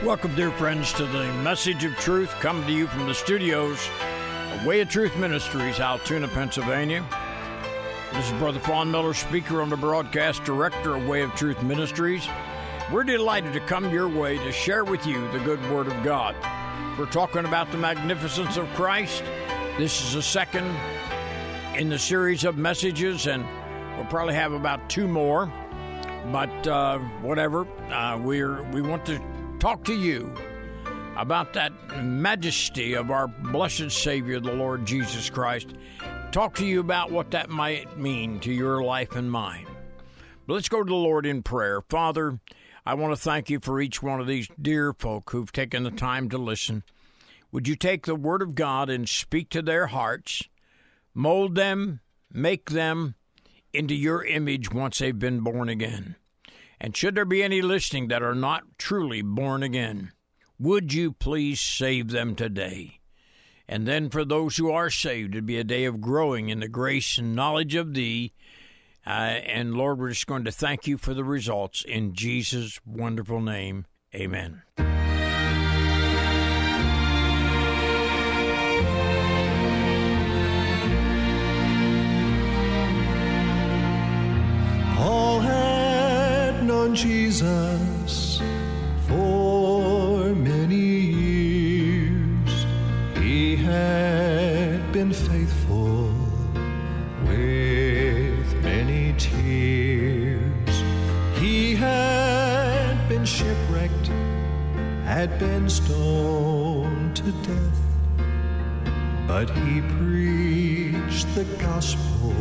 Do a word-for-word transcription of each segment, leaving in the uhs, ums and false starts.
Welcome, dear friends, to the Message of Truth, coming to you from the studios of Way of Truth Ministries, Altoona, Pennsylvania. This is Brother Fawn Miller, speaker on the broadcast, director of Way of Truth Ministries. We're delighted to come your way to share with you the good Word of God. We're talking about the magnificence of Christ. This is the second in the series of messages, and we'll probably have about two more. But uh, whatever, uh, we're we want to talk to you about that majesty of our blessed Savior, the Lord Jesus Christ. Talk to you about what that might mean to your life and mine. But let's go to the Lord in prayer. Father, I want to thank you for each one of these dear folk who've taken the time to listen. Would you take the Word of God and speak to their hearts, mold them, make them into your image once they've been born again? And should there be any listening that are not truly born again, would you please save them today? And then for those who are saved, it'd be a day of growing in the grace and knowledge of thee. Uh, and Lord, we're just going to thank you for the results. In Jesus' wonderful name, amen. All had known Jesus for many years. He had been faithful with many tears. He had been shipwrecked, had been stoned to death, but he preached the gospel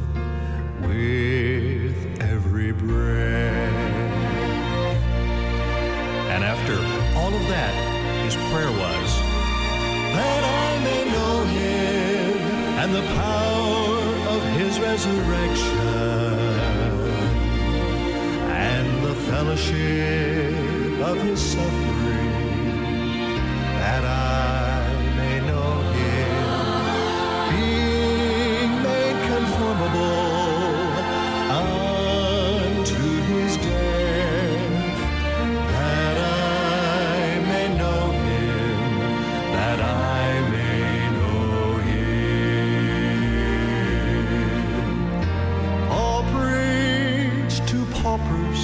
with every breath. And after all of that, his prayer was, that I may know him and the power of his resurrection and the fellowship of his suffering, that I may know him, being made conformable unto his death, that I may know him, that I may know him. All preached to paupers,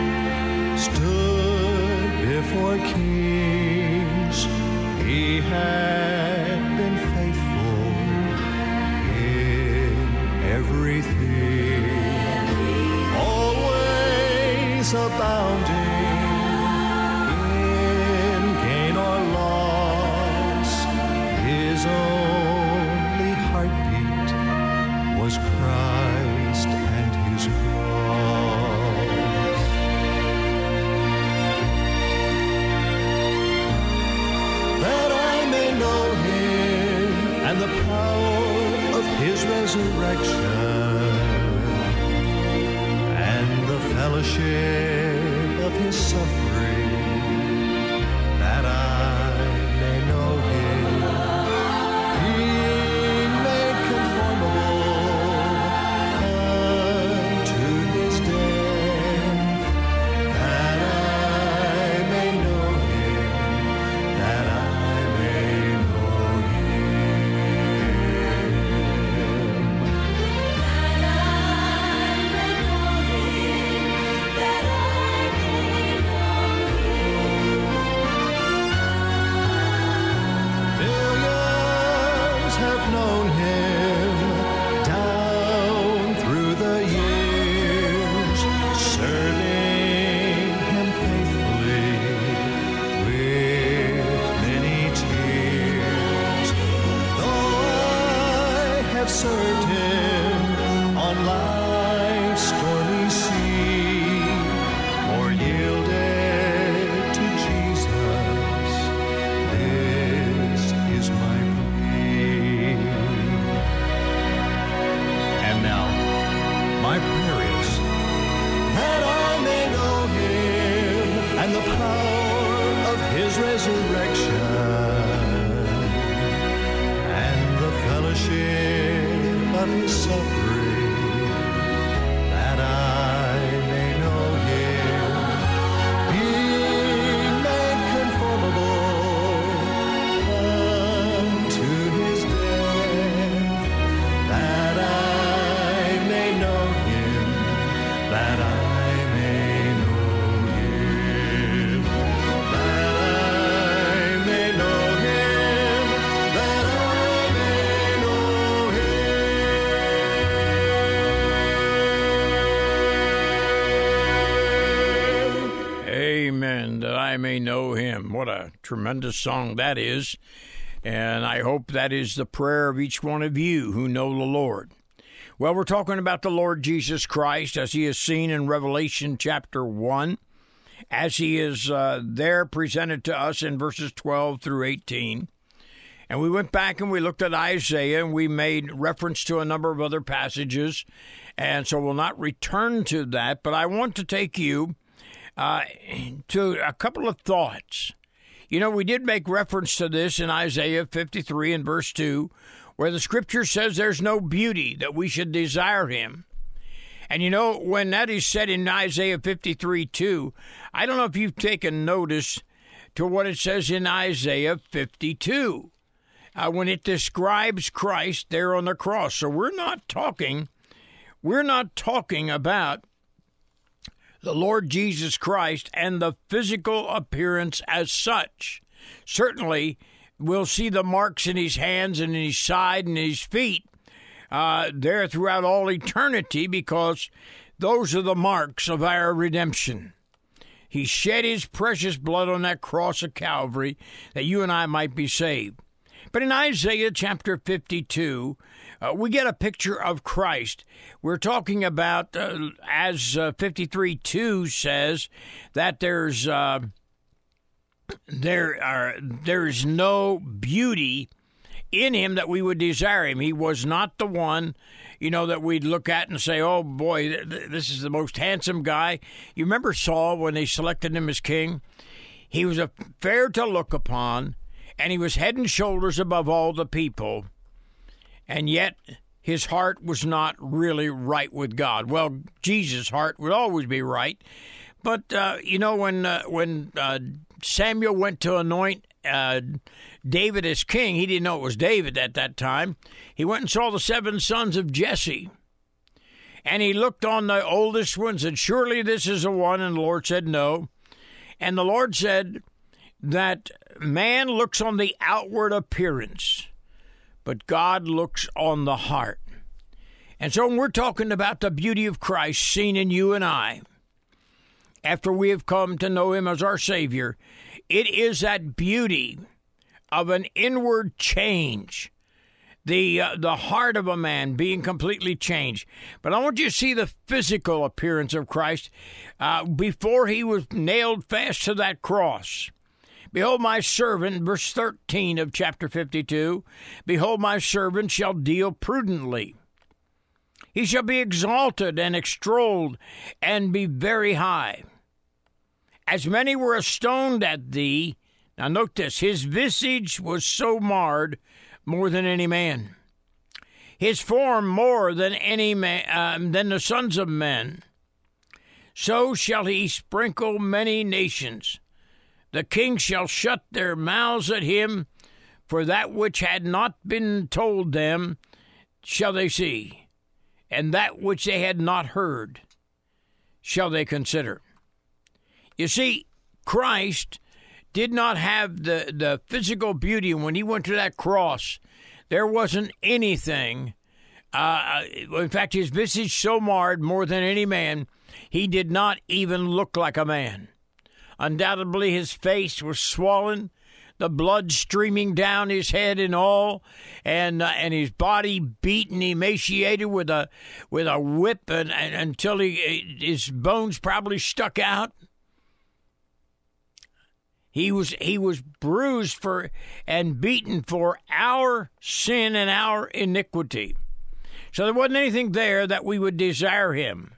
stood before kings. He had been faithful in everything, always abounding in gain or loss. His only heartbeat was Christ and his cross. That I may know him and the power of his resurrection and the fellowship of his suffering, that I may know him, being made conformable unto his death, that I may know him, that I may know him. That I may know him, that I I may know him. What a tremendous song that is. And I hope that is the prayer of each one of you who know the Lord. Well, we're talking about the Lord Jesus Christ as he is seen in Revelation chapter one, as he is uh, there presented to us in verses twelve through eighteen. And we went back and we looked at Isaiah, and we made reference to a number of other passages. And so we'll not return to that, but I want to take you uh, to a couple of thoughts. You know, we did make reference to this in Isaiah fifty-three and verse two, where the scripture says there's no beauty that we should desire him. And you know, when that is said in Isaiah fifty-three two, I don't know if you've taken notice to what it says in Isaiah fifty-two, uh, when it describes Christ there on the cross. So we're not talking, we're not talking about the Lord Jesus Christ and the physical appearance as such. Certainly, we'll see the marks in his hands and in his side and his feet uh, there throughout all eternity, because those are the marks of our redemption. He shed his precious blood on that cross of Calvary that you and I might be saved. But in Isaiah chapter fifty-two, uh, we get a picture of Christ. We're talking about, uh, as uh, fifty-three two says, that there's uh, there are there is no beauty in him that we would desire him. He was not the one, you know, that we'd look at and say, oh, boy, th- this is the most handsome guy. You remember Saul when they selected him as king? He was a fair to look upon, and he was head and shoulders above all the people, and yet his heart was not really right with God. Well, Jesus' heart would always be right, but, uh, you know, when, uh, when uh, Samuel went to anoint uh, David as king, he didn't know it was David at that time. He went and saw the seven sons of Jesse, and he looked on the oldest one and said, surely this is the one, and the Lord said no. And the Lord said that man looks on the outward appearance, but God looks on the heart. And so when we're talking about the beauty of Christ seen in you and I, after we have come to know him as our Savior, it is that beauty of an inward change, the uh, the heart of a man being completely changed. But I want you to see the physical appearance of Christ uh, before he was nailed fast to that cross. Behold, my servant, verse thirteen of chapter fifty-two, behold, my servant shall deal prudently. He shall be exalted and extolled and be very high. As many were astoned at thee. Now note this, his visage was so marred more than any man, his form more than any man, uh, than the sons of men. So shall he sprinkle many nations. The kings shall shut their mouths at him, for that which had not been told them shall they see, and that which they had not heard shall they consider. You see, Christ did not have the, the physical beauty. When he went to that cross, there wasn't anything. Uh, in fact, his visage so marred more than any man, he did not even look like a man. Undoubtedly, his face was swollen, the blood streaming down his head and all, and uh, and his body beaten, emaciated with a with a whip, and, and until he his bones probably stuck out. He was he was bruised for and beaten for our sin and our iniquity. So there wasn't anything there that we would desire him.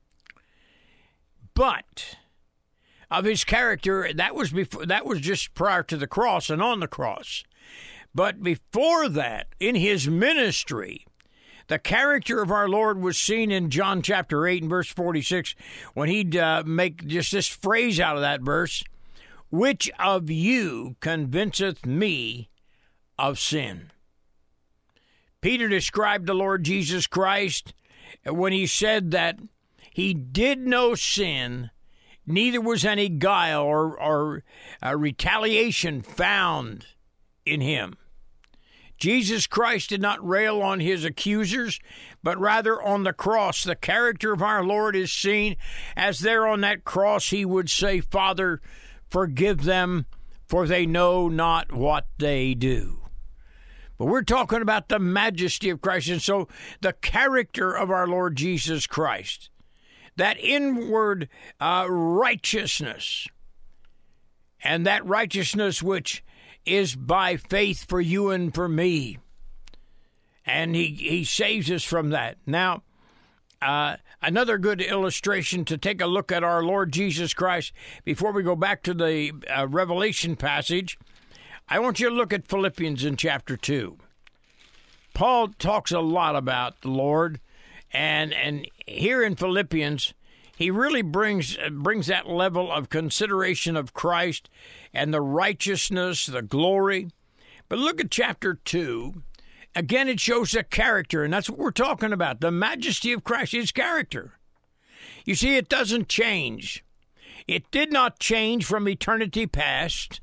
But of his character, that was before that was just prior to the cross and on the cross. But before that, in his ministry, the character of our Lord was seen in John chapter eight and verse forty-six, when he'd uh, make just this phrase out of that verse. Which of you convinceth me of sin? Peter described the Lord Jesus Christ when he said that he did no sin, neither was any guile or, or uh, retaliation found in him. Jesus Christ did not rail on his accusers, but rather on the cross. The character of our Lord is seen as there on that cross he would say, Father, forgive them, for they know not what they do. But we're talking about the majesty of Christ, and so the character of our Lord Jesus Christ, that inward uh, righteousness, and that righteousness which is by faith for you and for me. And he, he saves us from that. Now, uh, another good illustration to take a look at our Lord Jesus Christ before we go back to the uh, Revelation passage, I want you to look at Philippians in chapter two. Paul talks a lot about the Lord, and and here in Philippians, he really brings brings that level of consideration of Christ and the righteousness, the glory. But look at chapter two. Again, it shows the character, and that's what we're talking about, the majesty of Christ, his character. You see, it doesn't change. It did not change from eternity past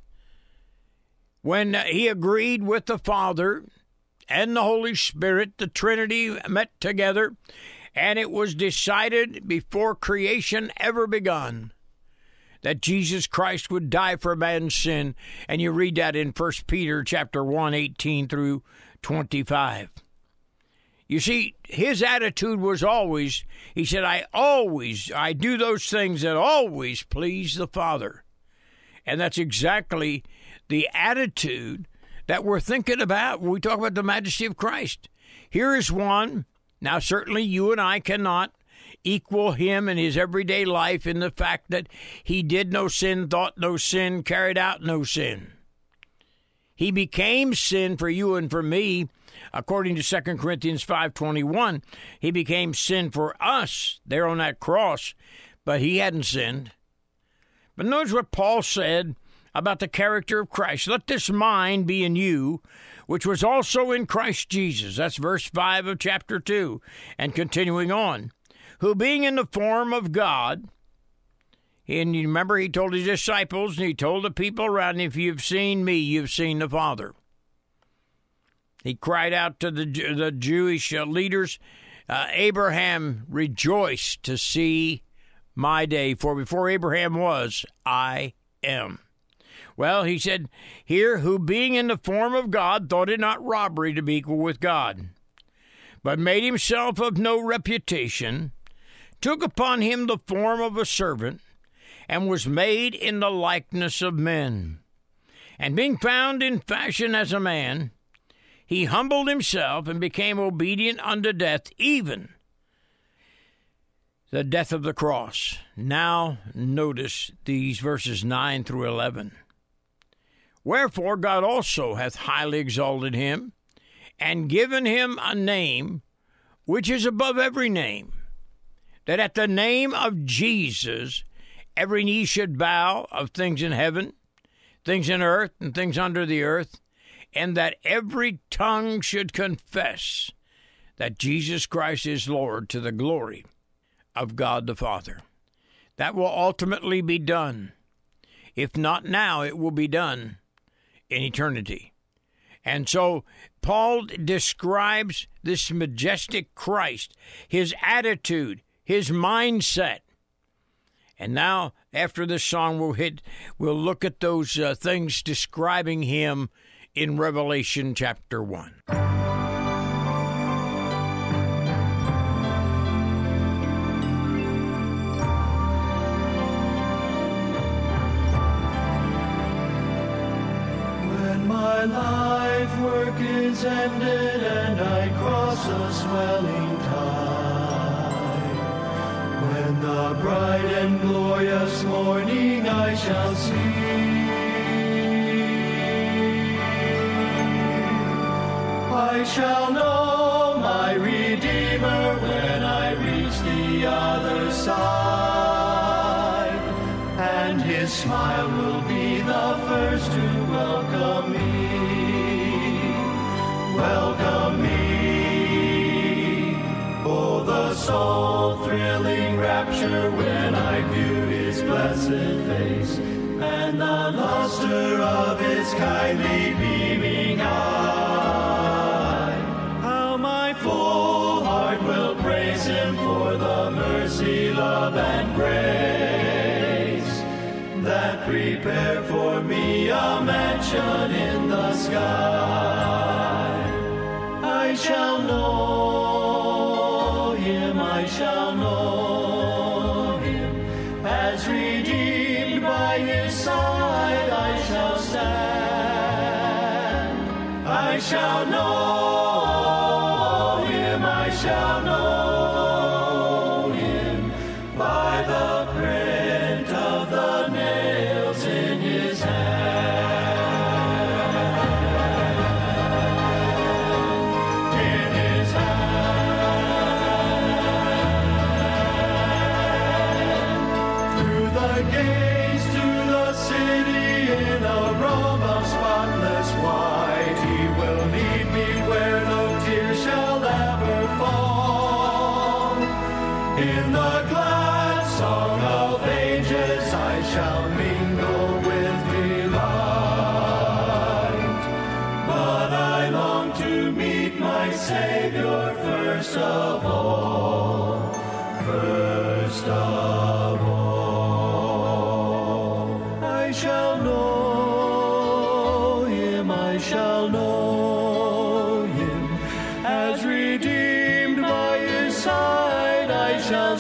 when he agreed with the Father and the Holy Spirit, the Trinity met together, and it was decided before creation ever begun that Jesus Christ would die for man's sin. And you read that in First Peter chapter one, eighteen through twenty-five. You see, his attitude was always, he said, I always, I do those things that always please the Father. And that's exactly the attitude that we're thinking about when we talk about the majesty of Christ. Here is one. Now, certainly you and I cannot equal him in his everyday life in the fact that he did no sin, thought no sin, carried out no sin. He became sin for you and for me, according to Second Corinthians five twenty-one. He became sin for us there on that cross, but he hadn't sinned. But notice what Paul said about the character of Christ. Let this mind be in you, which was also in Christ Jesus. That's verse five of chapter two. And continuing on, who being in the form of God, and you remember he told his disciples and he told the people around him, if you've seen me, you've seen the Father. He cried out to the, the Jewish uh, leaders, uh, Abraham rejoiced to see my day, for before Abraham was, I am. Well, he said here, who being in the form of God, thought it not robbery to be equal with God, but made himself of no reputation, took upon him the form of a servant, and was made in the likeness of men. And being found in fashion as a man, he humbled himself and became obedient unto death, even the death of the cross. Now notice these verses nine through eleven. Wherefore God also hath highly exalted him, and given him a name which is above every name, that at the name of Jesus every knee should bow, of things in heaven, things in earth, and things under the earth, and that every tongue should confess that Jesus Christ is Lord, to the glory of God the Father. That will ultimately be done. If not now, it will be done in eternity. And so Paul describes this majestic Christ, his attitude, his mindset. And now, after this song, we'll hit, we'll look at those uh, things describing him in Revelation chapter one. When my life work is ended and I cross a swelling tide, when the bright and glorious morning I shall see, I shall know my Redeemer when I reach the other side, and his smile will be the first to welcome me, welcome me. Oh, the soul-thrilling rapture when I view his blessed face, and the luster of his kindly beaming eye. How my full heart will praise him for the mercy, love, and grace that prepare prepare for me a mansion in the sky. I shall know him, I shall know him, as redeemed by his side I shall stand. I shall know him, I shall know him, by the print of the nails in his hand. In his hand. Through the gates to the city in a robe of spotless white, he will lead me where no tear shall ever fall. In the glad song of ages I shall mingle with delight. But I long to meet my Savior first of all, first of all. I shall know him, I shall know him, as redeemed by his side I shall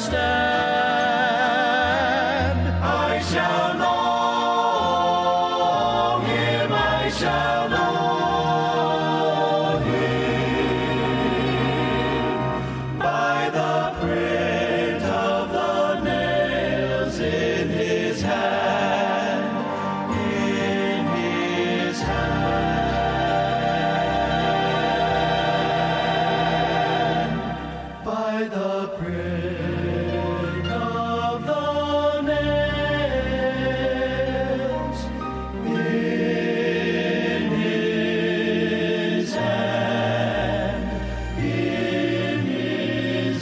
stand. I shall know him, I shall know him, by the print of the nails in his hand, in his hand, by the print of the nails in his hand, in his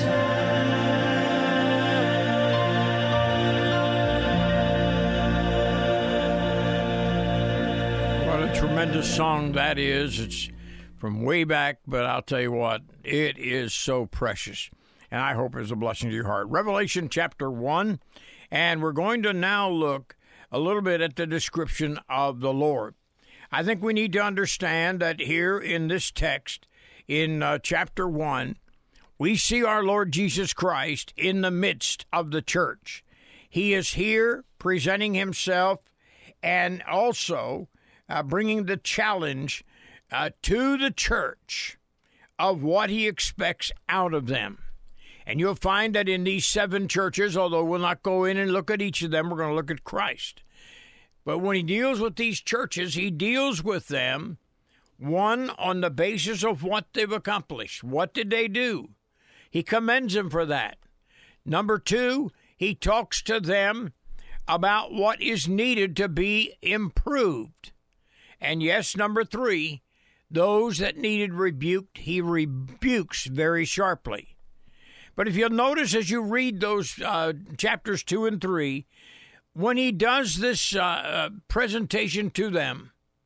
hand. What a tremendous song that is. It's from way back, but I'll tell you what, it is so precious. And I hope it's a blessing to your heart. Revelation chapter one, and we're going to now look a little bit at the description of the Lord. I think we need to understand that here in this text, in uh, chapter one, we see our Lord Jesus Christ in the midst of the church. He is here presenting himself and also uh, bringing the challenge uh, to the church of what he expects out of them. And you'll find that in these seven churches, although we'll not go in and look at each of them, we're going to look at Christ. But when he deals with these churches, he deals with them, one, on the basis of what they've accomplished. What did they do? He commends them for that. Number two, he talks to them about what is needed to be improved. And yes, number three, those that needed rebuked, he rebukes very sharply. But if you'll notice as you read those uh, chapters two and three, when he does this uh, presentation to them,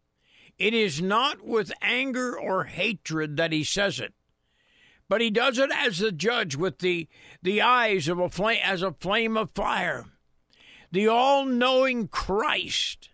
it is not with anger or hatred that he says it, but he does it as the judge with the, the eyes of a flame, as a flame of fire. The all-knowing Christ,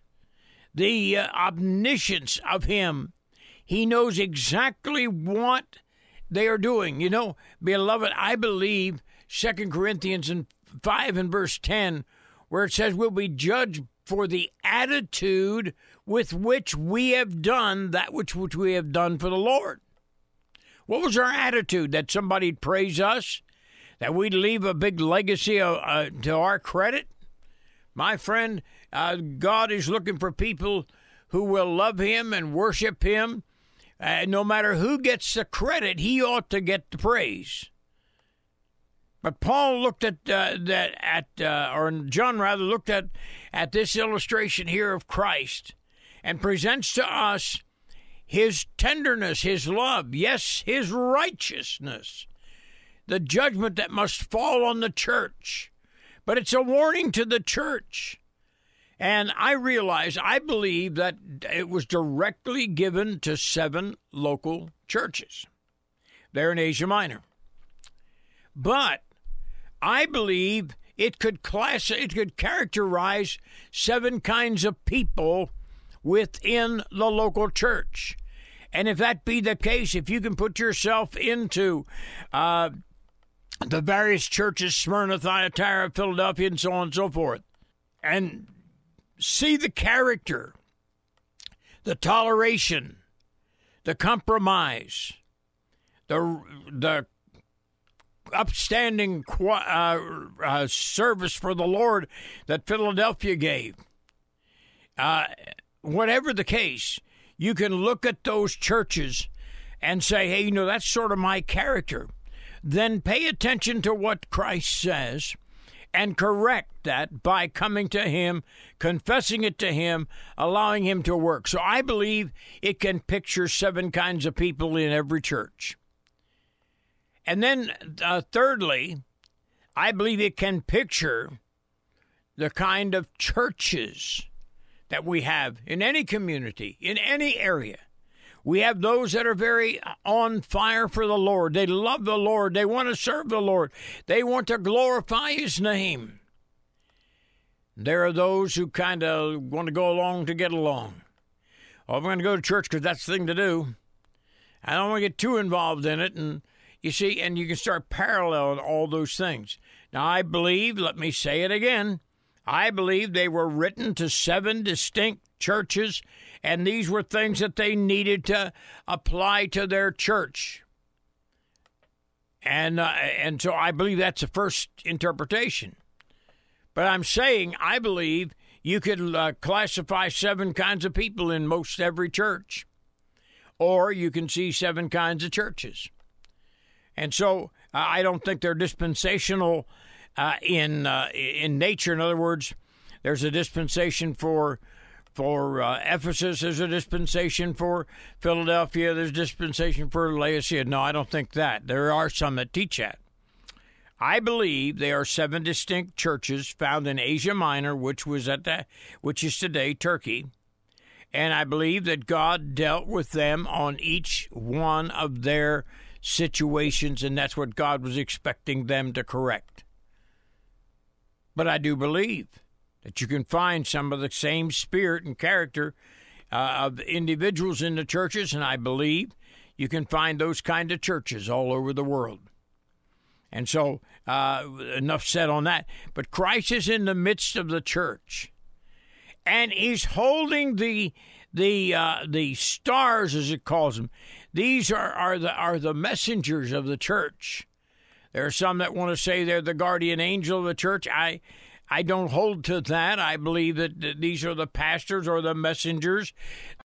the uh, omniscience of him, he knows exactly what they are doing. You know, beloved, I believe Second Corinthians five and verse ten, where it says we'll be judged for the attitude with which we have done that which, which we have done for the Lord. What was our attitude? That somebody'd praise us? That we'd leave a big legacy uh, uh, to our credit? My friend, uh, God is looking for people who will love him and worship him. Uh, no matter who gets the credit, he ought to get the praise. But Paul looked at uh, that at uh, or John rather looked at at this illustration here of Christ and presents to us his tenderness, his love, yes, his righteousness, the judgment that must fall on the church. But it's a warning to the church. And I realize, I believe that it was directly given to seven local churches there in Asia Minor. But I believe it could class, it could characterize seven kinds of people within the local church. And if that be the case, if you can put yourself into uh, the various churches, Smyrna, Thyatira, Philadelphia, and so on and so forth, and see the character, the toleration, the compromise, the the upstanding uh, uh, service for the Lord that Philadelphia gave. Uh, whatever the case, you can look at those churches and say, hey, you know, that's sort of my character. Then pay attention to what Christ says and correct that by coming to him, confessing it to him, allowing him to work. So I believe it can picture seven kinds of people in every church. And then, uh, thirdly, I believe it can picture the kind of churches that we have in any community, in any area. We have those that are very on fire for the Lord. They love the Lord. They want to serve the Lord. They want to glorify his name. There are those who kind of want to go along to get along. Oh, I'm going to go to church because that's the thing to do. I don't want to get too involved in it. And you see, and you can start paralleling all those things. Now, I believe, let me say it again, I believe they were written to seven distinct churches, and these were things that they needed to apply to their church. And uh, and so I believe that's the first interpretation. But I'm saying I believe you could uh, classify seven kinds of people in most every church, or you can see seven kinds of churches. And so uh, I don't think they're dispensational uh, in uh, in nature. In other words, there's a dispensation for for uh, Ephesus. There's a dispensation for Philadelphia. There's a dispensation for Laodicea. No, I don't think that. There are some that teach that. I believe there are seven distinct churches found in Asia Minor, which was at the, which is today Turkey. And I believe that God dealt with them on each one of their situations, and that's what God was expecting them to correct. But I do believe that you can find some of the same spirit and character uh, of individuals in the churches, and I believe you can find those kind of churches all over the world. And so, uh, enough said on that. But Christ is in the midst of the church, and he's holding the the uh, the stars, as it calls them. These are, are the are the messengers of the church. There are some that want to say they're the guardian angel of the church. I I don't hold to that. I believe that these are the pastors or the messengers